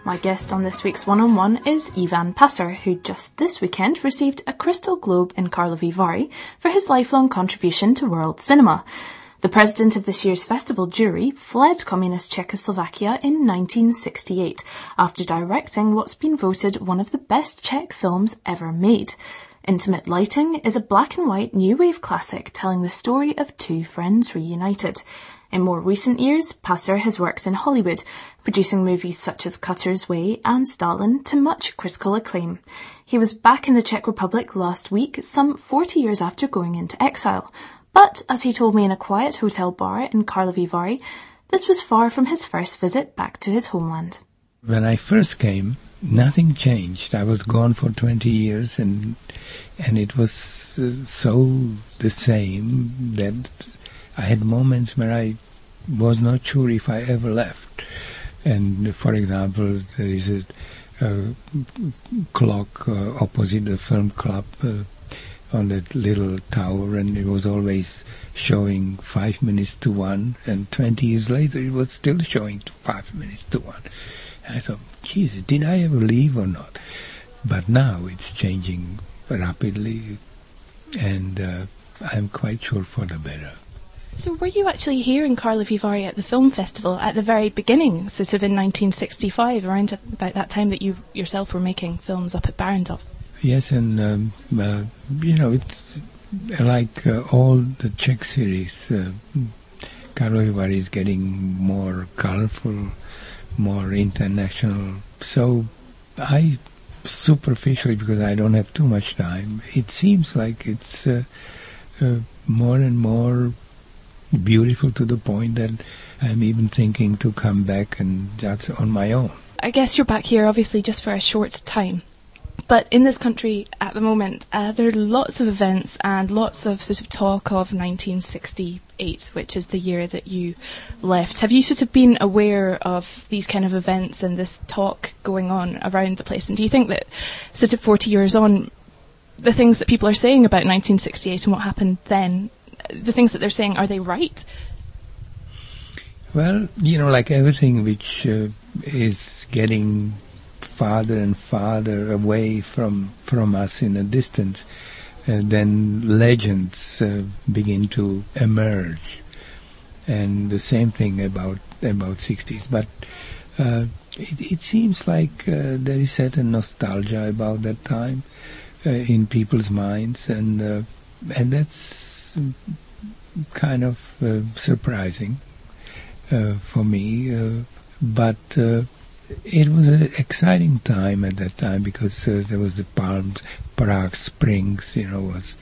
My guest on this week's One-on-One is Ivan Passer, who just this weekend received a Crystal Globe in Karlovy Vary for his lifelong contribution to world cinema. The president of this year's festival jury fled communist Czechoslovakia in 1968 after directing what's been voted one of the best Czech films ever made. Intimate Lighting is a black and white new wave classic telling the story of two friends reunited. In more recent years, Passer has worked in Hollywood, producing movies such as Cutter's Way and Stalin to much critical acclaim. He was back in the Czech Republic last week, some 40 years after going into exile. But, as he told me in a quiet hotel bar in Karlovy Vary, this was far from his first visit back to his homeland. When I first came, nothing changed. I was gone for 20 years and it was so the same that I had moments where I was not sure if I ever left. And, for example, there is a clock opposite the film club on that little tower, and it was always showing 5 minutes to 1, and 20 years later it was still showing 5 minutes to 1. And I thought, Jesus, did I ever leave or not? But now it's changing rapidly, and I'm quite sure for the better. So were you actually here in Karlovy Vary at the film festival at the very beginning, sort of in 1965, around about that time that you yourself were making films up at Barrendov? Yes, and it's like all the Czech series. Karlovy Vary is getting more colorful, more international. So I superficially, because I don't have too much time, it seems like it's more and more beautiful to the point that I'm even thinking to come back and that's on my own. I guess you're back here obviously just for a short time. But in this country at the moment, there are lots of events and lots of sort of talk of 1968, which is the year that you left. Have you sort of been aware of these kind of events and this talk going on around the place? And do you think that sort of 40 years on, the things that people are saying about 1968 and what happened then, the things that they're saying, are they right? Well, like everything which is getting farther and farther away from us in a distance, then legends begin to emerge. And the same thing about 60s. But it seems like there is certain nostalgia about that time in people's minds, and that's kind of surprising for me, but it was an exciting time at that time because there was the Palms, Prague Springs, was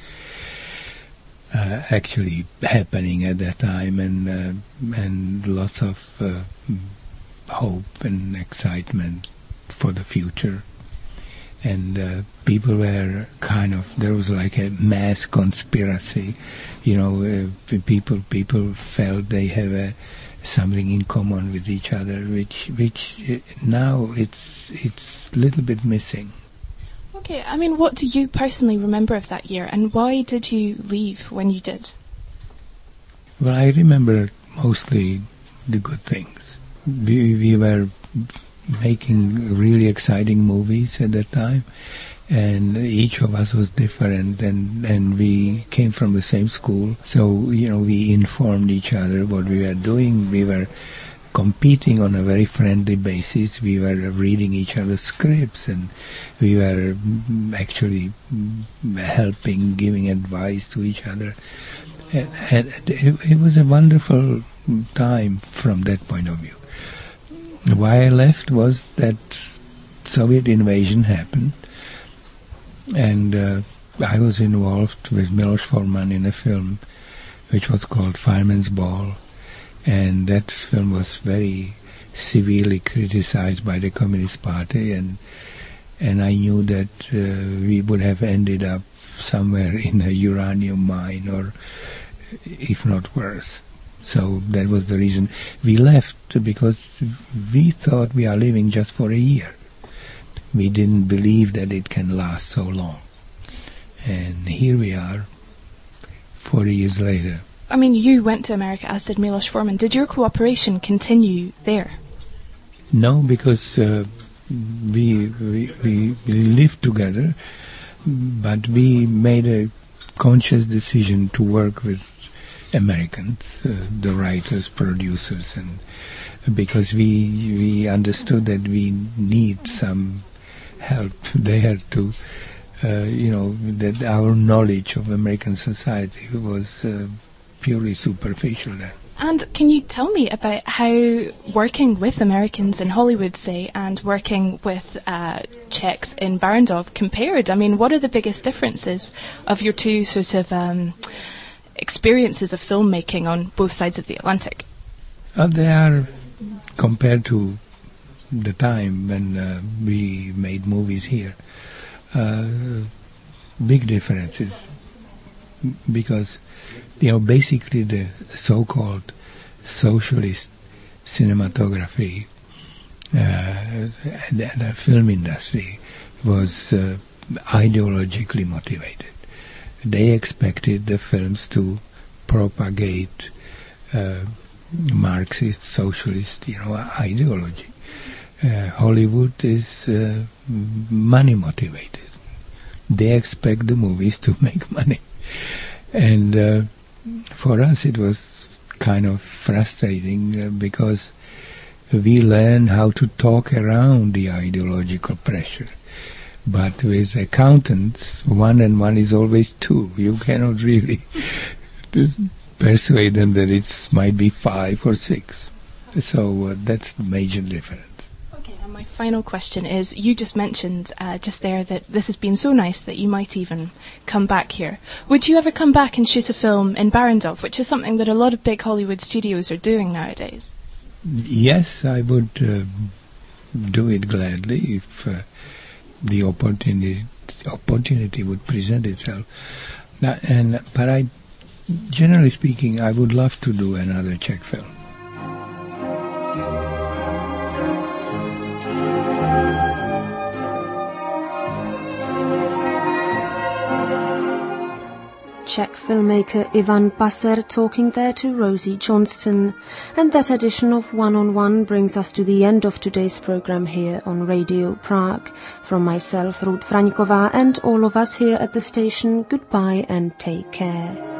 actually happening at that time, and lots of hope and excitement for the future. And people were there was like a mass conspiracy, people felt they have something in common with each other, which now it's a little bit missing. Okay, I mean, what do you personally remember of that year, and why did you leave when you did? Well, I remember mostly the good things. We were making really exciting movies at that time, and each of us was different, and we came from the same school, so we informed each other what we were doing. We were competing on a very friendly basis. We were reading each other's scripts, and we were actually helping, giving advice to each other, and it was a wonderful time from that point of view. Why I left was that Soviet invasion happened, and I was involved with Miloš Forman in a film which was called Fireman's Ball, and that film was very severely criticized by the Communist Party, and I knew that we would have ended up somewhere in a uranium mine, or if not worse. So that was the reason we left, because we thought we are living just for a year. We didn't believe that it can last so long. And here we are, 40 years later. I mean, you went to America, as did Miloš Forman. Did your cooperation continue there? No, because we lived together, but we made a conscious decision to work with Americans, the writers, producers, and because we understood that we need some help there to, that our knowledge of American society was purely superficial then. And can you tell me about how working with Americans in Hollywood, say, and working with Czechs in Barrandov compared? I mean, what are the biggest differences of your two sort of experiences of filmmaking on both sides of the Atlantic? They are, compared to the time when we made movies here, big differences, because basically the so-called socialist cinematography and the film industry was ideologically motivated. They expected the films to propagate Marxist, socialist, ideology. Hollywood is money motivated. They expect the movies to make money. And for us it was kind of frustrating because we learned how to talk around the ideological pressure. But with accountants, 1 and 1 is always 2. You cannot really persuade them that it might be 5 or 6. So that's the major difference. Okay, and my final question is, you just mentioned just there that this has been so nice that you might even come back here. Would you ever come back and shoot a film in Barrandov, which is something that a lot of big Hollywood studios are doing nowadays? Yes, I would do it gladly if the opportunity would present itself. But generally speaking, I would love to do another Czech film. Czech filmmaker Ivan Passer talking there to Rosie Johnston. And that edition of One on One brings us to the end of today's program here on Radio Prague. From myself, Ruth Fraňková, and all of us here at the station, goodbye and take care.